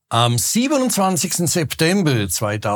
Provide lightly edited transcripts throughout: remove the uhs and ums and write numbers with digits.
Am 27. September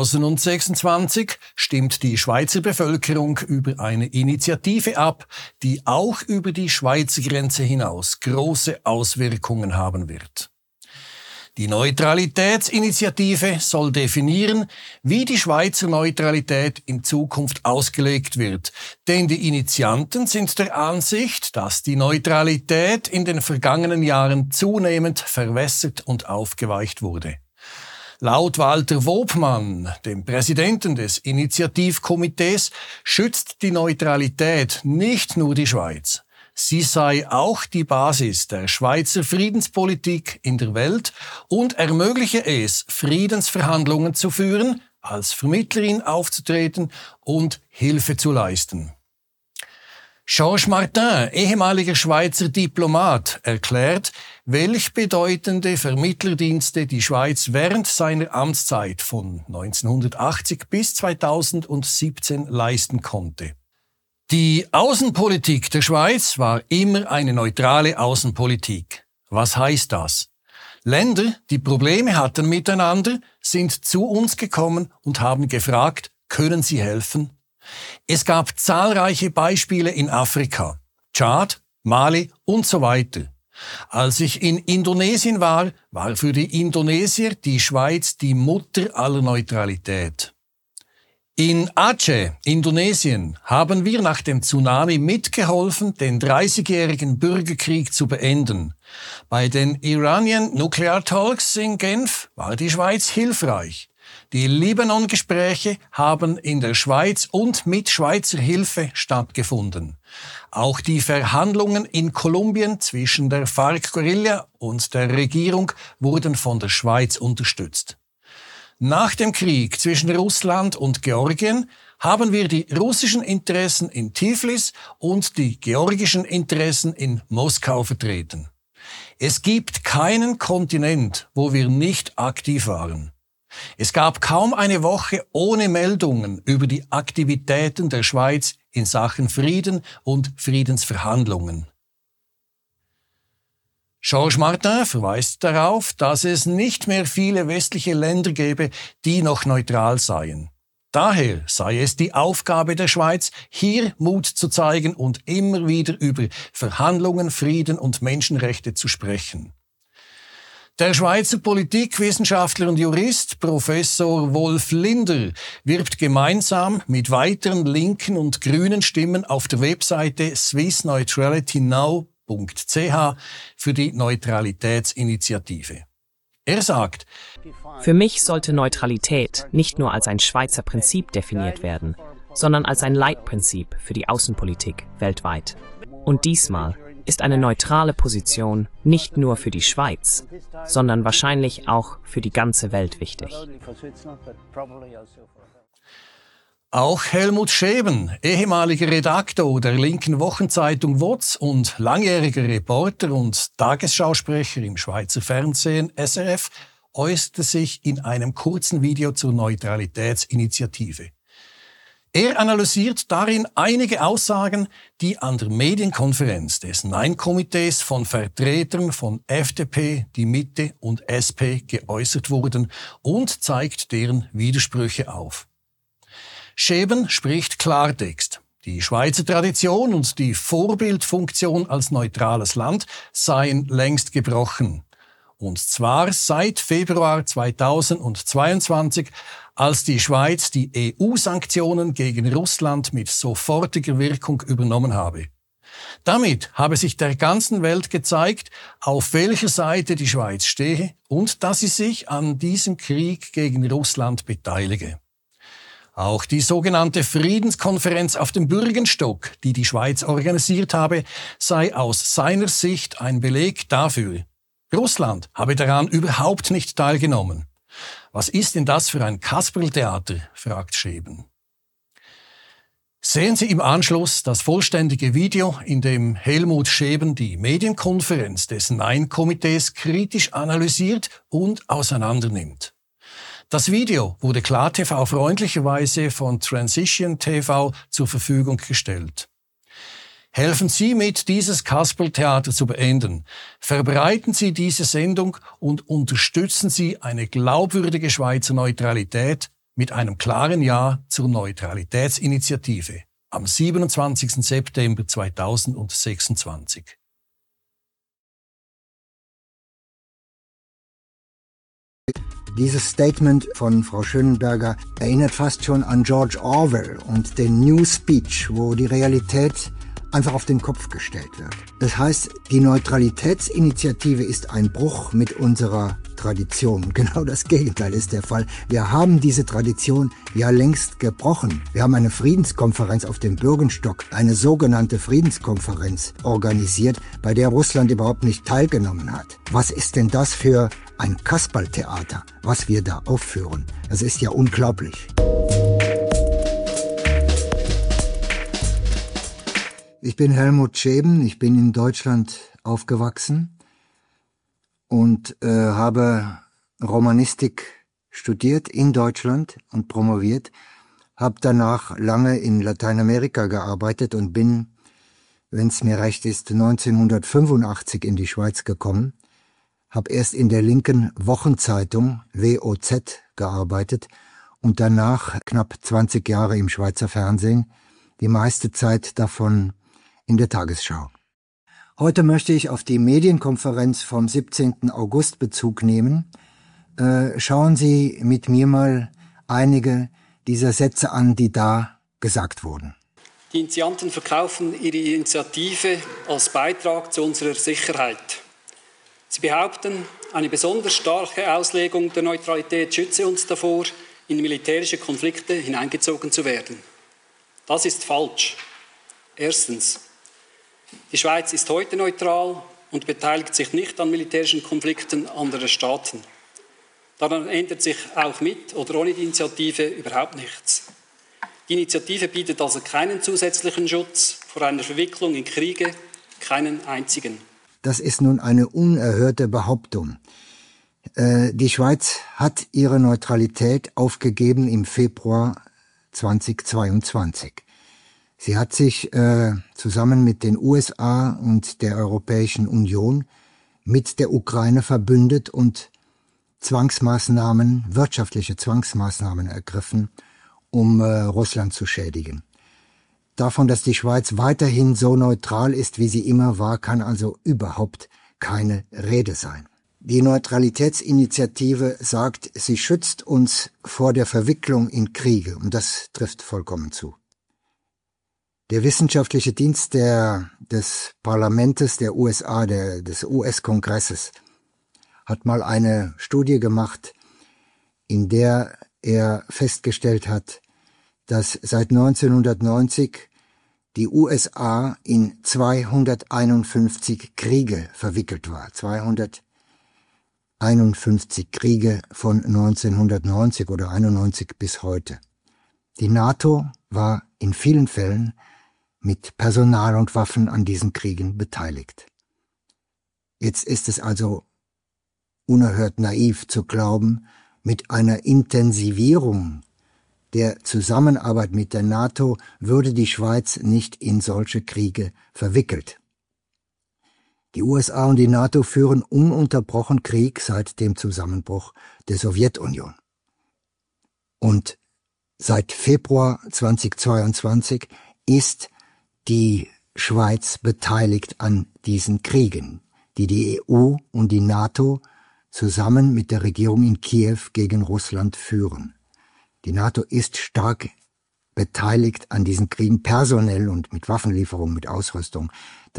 2026 stimmt die Schweizer Bevölkerung über eine Initiative ab, die auch über die Schweizer Grenze hinaus große Auswirkungen haben wird. Die Neutralitätsinitiative soll definieren, wie die Schweizer Neutralität in Zukunft ausgelegt wird, denn die Initianten sind der Ansicht, dass die Neutralität in den vergangenen Jahren zunehmend verwässert und aufgeweicht wurde. Laut Walter Wobmann, dem Präsidenten des Initiativkomitees, schützt die Neutralität nicht nur die Schweiz. Sie sei auch die Basis der Schweizer Friedenspolitik in der Welt und ermögliche es, Friedensverhandlungen zu führen, als Vermittlerin aufzutreten und Hilfe zu leisten. Georges Martin, ehemaliger Schweizer Diplomat, erklärt, welch bedeutende Vermittlerdienste die Schweiz während seiner Amtszeit von 1980 bis 2017 leisten konnte. Die Außenpolitik der Schweiz war immer eine neutrale Außenpolitik. Was heißt das? Länder, die Probleme hatten miteinander, sind zu uns gekommen und haben gefragt, können sie helfen? Es gab zahlreiche Beispiele in Afrika, Tschad, Mali und so weiter. Als ich in Indonesien war für die Indonesier die Schweiz die Mutter aller Neutralität. In Aceh, Indonesien, haben wir nach dem Tsunami mitgeholfen, den 30-jährigen Bürgerkrieg zu beenden. Bei den Iranian Nuclear Talks in Genf war die Schweiz hilfreich. Die Libanon-Gespräche haben in der Schweiz und mit Schweizer Hilfe stattgefunden. Auch die Verhandlungen in Kolumbien zwischen der FARC-Guerilla und der Regierung wurden von der Schweiz unterstützt. Nach dem Krieg zwischen Russland und Georgien haben wir die russischen Interessen in Tiflis und die georgischen Interessen in Moskau vertreten. Es gibt keinen Kontinent, wo wir nicht aktiv waren. Es gab kaum eine Woche ohne Meldungen über die Aktivitäten der Schweiz in Sachen Frieden und Friedensverhandlungen. Georges Martin verweist darauf, dass es nicht mehr viele westliche Länder gäbe, die noch neutral seien. Daher sei es die Aufgabe der Schweiz, hier Mut zu zeigen und immer wieder über Verhandlungen, Frieden und Menschenrechte zu sprechen. Der Schweizer Politikwissenschaftler und Jurist Professor Wolf Linder wirbt gemeinsam mit weiteren linken und grünen Stimmen auf der Webseite swissneutralitynow.ch für die Neutralitätsinitiative. Er sagt, für mich sollte Neutralität nicht nur als ein Schweizer Prinzip definiert werden, sondern als ein Leitprinzip für die Außenpolitik weltweit. Und diesmal ist eine neutrale Position nicht nur für die Schweiz, sondern wahrscheinlich auch für die ganze Welt wichtig. Auch Helmut Scheben, ehemaliger Redaktor der linken Wochenzeitung WOZ und langjähriger Reporter und Tagesschausprecher im Schweizer Fernsehen SRF, äußerte sich in einem kurzen Video zur Neutralitätsinitiative. Er analysiert darin einige Aussagen, die an der Medienkonferenz des Nein-Komitees von Vertretern von FDP, die Mitte und SP geäußert wurden und zeigt deren Widersprüche auf. Scheben spricht Klartext. Die Schweizer Tradition und die Vorbildfunktion als neutrales Land seien längst gebrochen. Und zwar seit Februar 2022, als die Schweiz die EU-Sanktionen gegen Russland mit sofortiger Wirkung übernommen habe. Damit habe sich der ganzen Welt gezeigt, auf welcher Seite die Schweiz stehe und dass sie sich an diesem Krieg gegen Russland beteilige. Auch die sogenannte Friedenskonferenz auf dem Bürgenstock, die die Schweiz organisiert habe, sei aus seiner Sicht ein Beleg dafür. Russland habe daran überhaupt nicht teilgenommen. Was ist denn das für ein Kasperltheater? Fragt Scheben. Sehen Sie im Anschluss das vollständige Video, in dem Helmut Scheben die Medienkonferenz des Nein-Komitees kritisch analysiert und auseinandernimmt. Das Video wurde KlarTV freundlicherweise von Transition TV zur Verfügung gestellt. Helfen Sie mit, dieses Kasperltheater zu beenden. Verbreiten Sie diese Sendung und unterstützen Sie eine glaubwürdige Schweizer Neutralität mit einem klaren Ja zur Neutralitätsinitiative am 27. September 2026. Dieses Statement von Frau Schönenberger erinnert fast schon an George Orwell und den New Speech, wo die Realität einfach auf den Kopf gestellt wird. Das heißt, die Neutralitätsinitiative ist ein Bruch mit unserer Tradition. Genau das Gegenteil ist der Fall. Wir haben diese Tradition ja längst gebrochen. Wir haben eine Friedenskonferenz auf dem Bürgenstock, eine sogenannte Friedenskonferenz organisiert, bei der Russland überhaupt nicht teilgenommen hat. Was ist denn das für ein Kasperltheater, was wir da aufführen? Das ist ja unglaublich. Ich bin Helmut Scheben, ich bin in Deutschland aufgewachsen und habe Romanistik studiert in Deutschland und promoviert, habe danach lange in Lateinamerika gearbeitet und bin, wenn es mir recht ist, 1985 in die Schweiz gekommen, habe erst in der linken Wochenzeitung WOZ gearbeitet und danach knapp 20 Jahre im Schweizer Fernsehen, die meiste Zeit davon in der Tagesschau. Heute möchte ich auf die Medienkonferenz vom 17. August Bezug nehmen. Schauen Sie mit mir mal einige dieser Sätze an, die da gesagt wurden. Die Initianten verkaufen ihre Initiative als Beitrag zu unserer Sicherheit. Sie behaupten, eine besonders starke Auslegung der Neutralität schütze uns davor, in militärische Konflikte hineingezogen zu werden. Das ist falsch. Erstens: Die Schweiz ist heute neutral und beteiligt sich nicht an militärischen Konflikten anderer Staaten. Daran ändert sich auch mit oder ohne die Initiative überhaupt nichts. Die Initiative bietet also keinen zusätzlichen Schutz vor einer Verwicklung in Kriege, keinen einzigen. Das ist nun eine unerhörte Behauptung. Die Schweiz hat ihre Neutralität aufgegeben im Februar 2022. Sie hat sich zusammen mit den USA und der Europäischen Union mit der Ukraine verbündet und wirtschaftliche Zwangsmaßnahmen ergriffen, um Russland zu schädigen. Davon, dass die Schweiz weiterhin so neutral ist, wie sie immer war, kann also überhaupt keine Rede sein. Die Neutralitätsinitiative sagt, sie schützt uns vor der Verwicklung in Kriege, und das trifft vollkommen zu. Der wissenschaftliche Dienst des Parlamentes der USA, des US-Kongresses, hat mal eine Studie gemacht, in der er festgestellt hat, dass seit 1990 die USA in 251 Kriege verwickelt war. 251 Kriege von 1990 oder 91 bis heute. Die NATO war in vielen Fällen mit Personal und Waffen an diesen Kriegen beteiligt. Jetzt ist es also unerhört naiv zu glauben, mit einer Intensivierung der Zusammenarbeit mit der NATO würde die Schweiz nicht in solche Kriege verwickelt. Die USA und die NATO führen ununterbrochen Krieg seit dem Zusammenbruch der Sowjetunion. Und seit Februar 2022 ist die Schweiz beteiligt an diesen Kriegen, die die EU und die NATO zusammen mit der Regierung in Kiew gegen Russland führen. Die NATO ist stark beteiligt an diesen Kriegen, personell und mit Waffenlieferungen, mit Ausrüstung.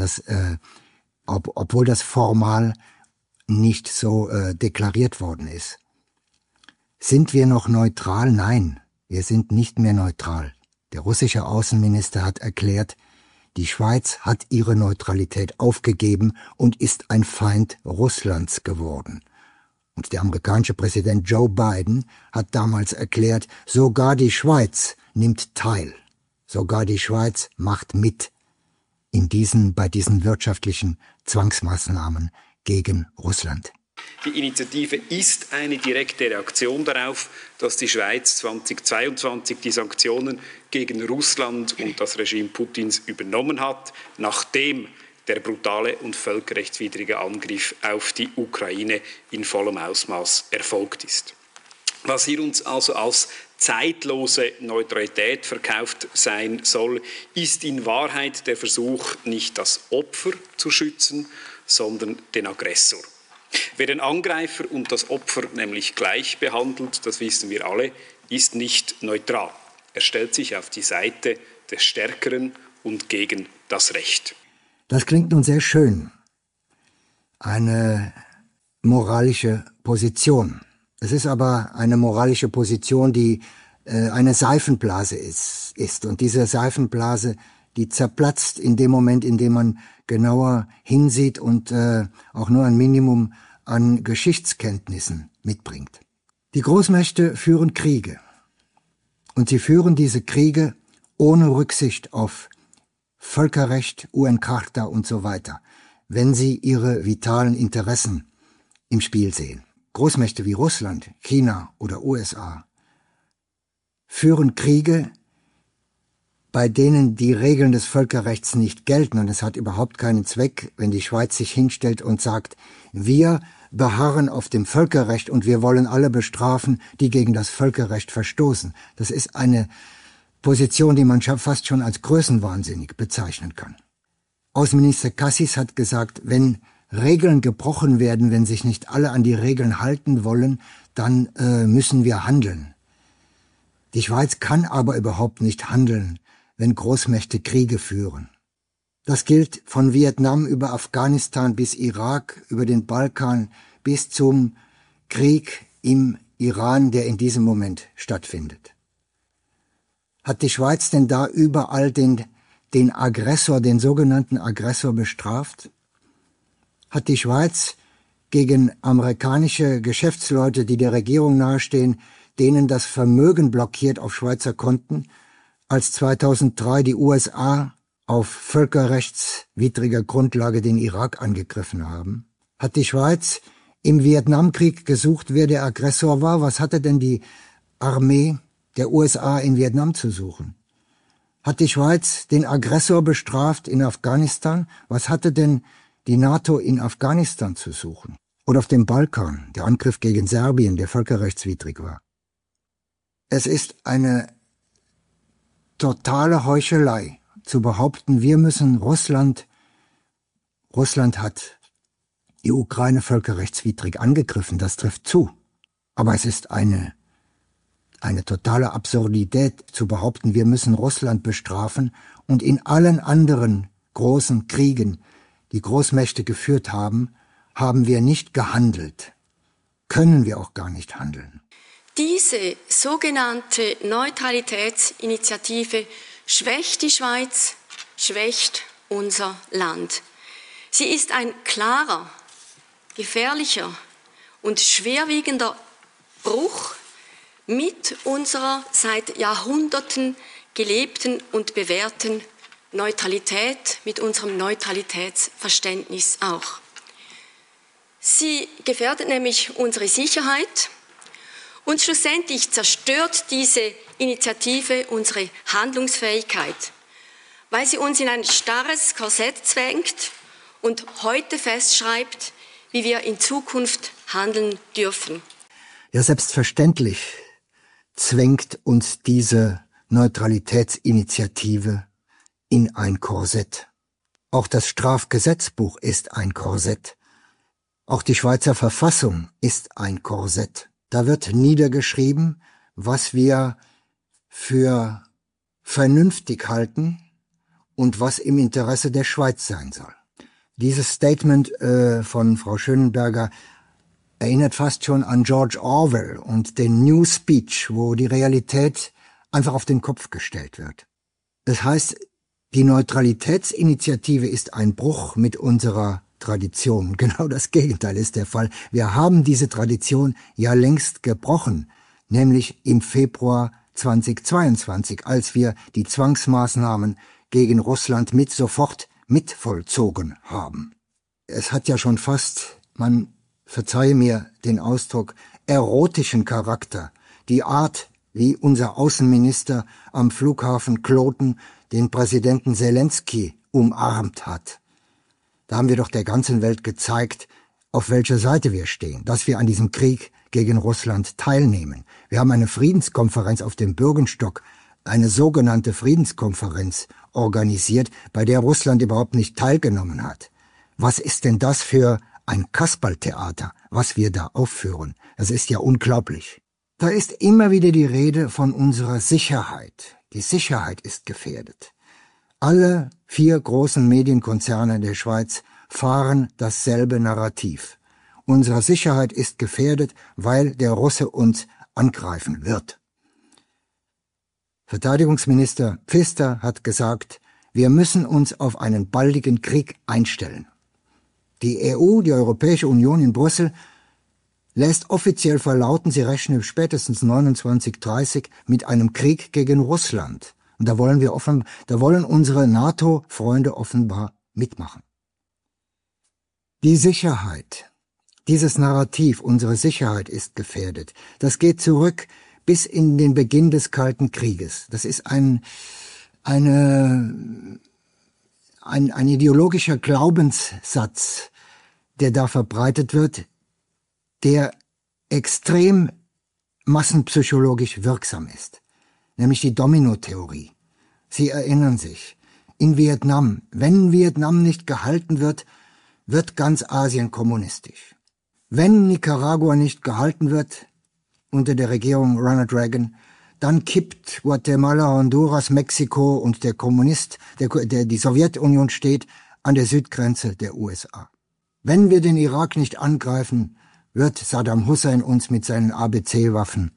Obwohl das formal nicht so deklariert worden ist. Sind wir noch neutral? Nein, wir sind nicht mehr neutral. Der russische Außenminister hat erklärt, die Schweiz hat ihre Neutralität aufgegeben und ist ein Feind Russlands geworden. Und der amerikanische Präsident Joe Biden hat damals erklärt, sogar die Schweiz nimmt teil. Sogar die Schweiz macht mit bei diesen wirtschaftlichen Zwangsmaßnahmen gegen Russland. Die Initiative ist eine direkte Reaktion darauf, dass die Schweiz 2022 die Sanktionen gegen Russland und das Regime Putins übernommen hat, nachdem der brutale und völkerrechtswidrige Angriff auf die Ukraine in vollem Ausmaß erfolgt ist. Was hier uns also als zeitlose Neutralität verkauft sein soll, ist in Wahrheit der Versuch, nicht das Opfer zu schützen, sondern den Aggressor. Wer den Angreifer und das Opfer nämlich gleich behandelt, das wissen wir alle, ist nicht neutral. Er stellt sich auf die Seite des Stärkeren und gegen das Recht. Das klingt nun sehr schön. Eine moralische Position. Es ist aber eine moralische Position, die eine Seifenblase ist. Und diese Seifenblase, die zerplatzt in dem Moment, in dem man genauer hinsieht und auch nur ein Minimum an Geschichtskenntnissen mitbringt. Die Großmächte führen Kriege. Und sie führen diese Kriege ohne Rücksicht auf Völkerrecht, UN-Charta und so weiter, wenn sie ihre vitalen Interessen im Spiel sehen. Großmächte wie Russland, China oder USA führen Kriege, bei denen die Regeln des Völkerrechts nicht gelten. Und es hat überhaupt keinen Zweck, wenn die Schweiz sich hinstellt und sagt, wir beharren auf dem Völkerrecht und wir wollen alle bestrafen, die gegen das Völkerrecht verstoßen. Das ist eine Position, die man fast schon als größenwahnsinnig bezeichnen kann. Außenminister Cassis hat gesagt, wenn Regeln gebrochen werden, wenn sich nicht alle an die Regeln halten wollen, dann müssen wir handeln. Die Schweiz kann aber überhaupt nicht handeln, wenn Großmächte Kriege führen. Das gilt von Vietnam über Afghanistan bis Irak, über den Balkan bis zum Krieg im Iran, der in diesem Moment stattfindet. Hat die Schweiz denn da überall den Aggressor, den sogenannten Aggressor bestraft? Hat die Schweiz gegen amerikanische Geschäftsleute, die der Regierung nahestehen, denen das Vermögen blockiert auf Schweizer Konten, als 2003 die USA auf völkerrechtswidriger Grundlage den Irak angegriffen haben? Hat die Schweiz im Vietnamkrieg gesucht, wer der Aggressor war? Was hatte denn die Armee der USA in Vietnam zu suchen? Hat die Schweiz den Aggressor bestraft in Afghanistan? Was hatte denn die NATO in Afghanistan zu suchen? Oder auf dem Balkan, der Angriff gegen Serbien, der völkerrechtswidrig war? Es ist eine totale Heuchelei zu behaupten, wir müssen Russland hat die Ukraine völkerrechtswidrig angegriffen, das trifft zu. Aber es ist eine totale Absurdität zu behaupten, wir müssen Russland bestrafen und in allen anderen großen Kriegen, die Großmächte geführt haben, haben wir nicht gehandelt. Können wir auch gar nicht handeln. Diese sogenannte Neutralitätsinitiative schwächt die Schweiz, schwächt unser Land. Sie ist ein klarer, gefährlicher und schwerwiegender Bruch mit unserer seit Jahrhunderten gelebten und bewährten Neutralität, mit unserem Neutralitätsverständnis auch. Sie gefährdet nämlich unsere Sicherheit und schlussendlich zerstört diese Initiative unsere Handlungsfähigkeit, weil sie uns in ein starres Korsett zwängt und heute festschreibt, wie wir in Zukunft handeln dürfen. Ja, selbstverständlich zwängt uns diese Neutralitätsinitiative in ein Korsett. Auch das Strafgesetzbuch ist ein Korsett. Auch die Schweizer Verfassung ist ein Korsett. Da wird niedergeschrieben, was wir für vernünftig halten und was im Interesse der Schweiz sein soll. Dieses Statement von Frau Schönenberger erinnert fast schon an George Orwell und den New Speech, wo die Realität einfach auf den Kopf gestellt wird. Das heißt, die Neutralitätsinitiative ist ein Bruch mit unserer Tradition. Genau das Gegenteil ist der Fall. Wir haben diese Tradition ja längst gebrochen, nämlich im Februar 2022, als wir die Zwangsmaßnahmen gegen Russland sofort mitvollzogen haben. Es hat ja schon fast, man verzeihe mir den Ausdruck, erotischen Charakter, die Art, wie unser Außenminister am Flughafen Kloten den Präsidenten Zelensky umarmt hat. Da haben wir doch der ganzen Welt gezeigt, auf welcher Seite wir stehen, dass wir an diesem Krieg gegen Russland teilnehmen. Wir haben eine Friedenskonferenz auf dem Bürgenstock, eine sogenannte Friedenskonferenz organisiert, bei der Russland überhaupt nicht teilgenommen hat. Was ist denn das für ein Kasperltheater, was wir da aufführen? Das ist ja unglaublich. Da ist immer wieder die Rede von unserer Sicherheit. Die Sicherheit ist gefährdet. Alle 4 großen Medienkonzerne der Schweiz fahren dasselbe Narrativ. Unsere Sicherheit ist gefährdet, weil der Russe uns angreifen wird. Verteidigungsminister Pfister hat gesagt, wir müssen uns auf einen baldigen Krieg einstellen. Die EU, die Europäische Union in Brüssel, lässt offiziell verlauten, sie rechne spätestens 29/30 mit einem Krieg gegen Russland. Und da wollen unsere NATO-Freunde offenbar mitmachen. Die Sicherheit, dieses Narrativ, unsere Sicherheit ist gefährdet, das geht zurück bis in den Beginn des Kalten Krieges. Das ist ein ideologischer Glaubenssatz, der da verbreitet wird, der extrem massenpsychologisch wirksam ist, nämlich die Domino-Theorie. Sie erinnern sich, in Vietnam, wenn Vietnam nicht gehalten wird, wird ganz Asien kommunistisch. Wenn Nicaragua nicht gehalten wird, unter der Regierung Ronald Reagan, dann kippt Guatemala, Honduras, Mexiko und der Kommunist, die Sowjetunion steht an der Südgrenze der USA. Wenn wir den Irak nicht angreifen, wird Saddam Hussein uns mit seinen ABC-Waffen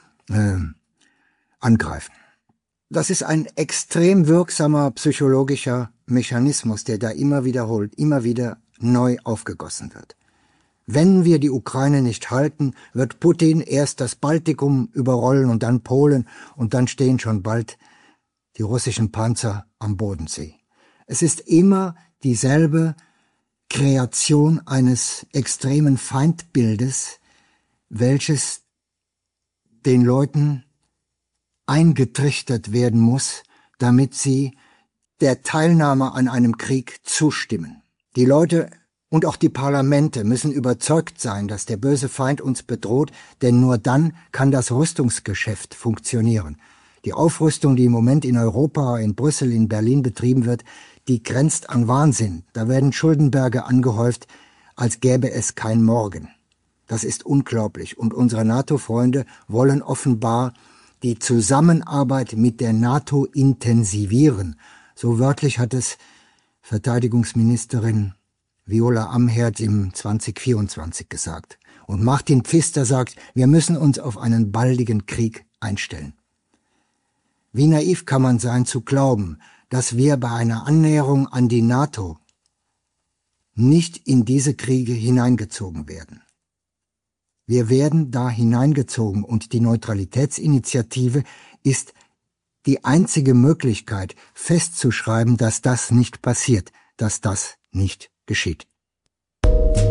angreifen. Das ist ein extrem wirksamer psychologischer Mechanismus, der da immer wieder neu aufgegossen wird. Wenn wir die Ukraine nicht halten, wird Putin erst das Baltikum überrollen und dann Polen und dann stehen schon bald die russischen Panzer am Bodensee. Es ist immer dieselbe Kreation eines extremen Feindbildes, welches den Leuten eingetrichtert werden muss, damit sie der Teilnahme an einem Krieg zustimmen. Die Leute und auch die Parlamente müssen überzeugt sein, dass der böse Feind uns bedroht, denn nur dann kann das Rüstungsgeschäft funktionieren. Die Aufrüstung, die im Moment in Europa, in Brüssel, in Berlin betrieben wird, die grenzt an Wahnsinn. Da werden Schuldenberge angehäuft, als gäbe es kein Morgen. Das ist unglaublich. Und unsere NATO-Freunde wollen offenbar die Zusammenarbeit mit der NATO intensivieren. So wörtlich hat es Verteidigungsministerin Viola Amherd im 2024 gesagt. Und Martin Pfister sagt, wir müssen uns auf einen baldigen Krieg einstellen. Wie naiv kann man sein zu glauben, dass wir bei einer Annäherung an die NATO nicht in diese Kriege hineingezogen werden. Wir werden da hineingezogen und die Neutralitätsinitiative ist die einzige Möglichkeit, festzuschreiben, dass das nicht passiert, dass das nicht geschieht.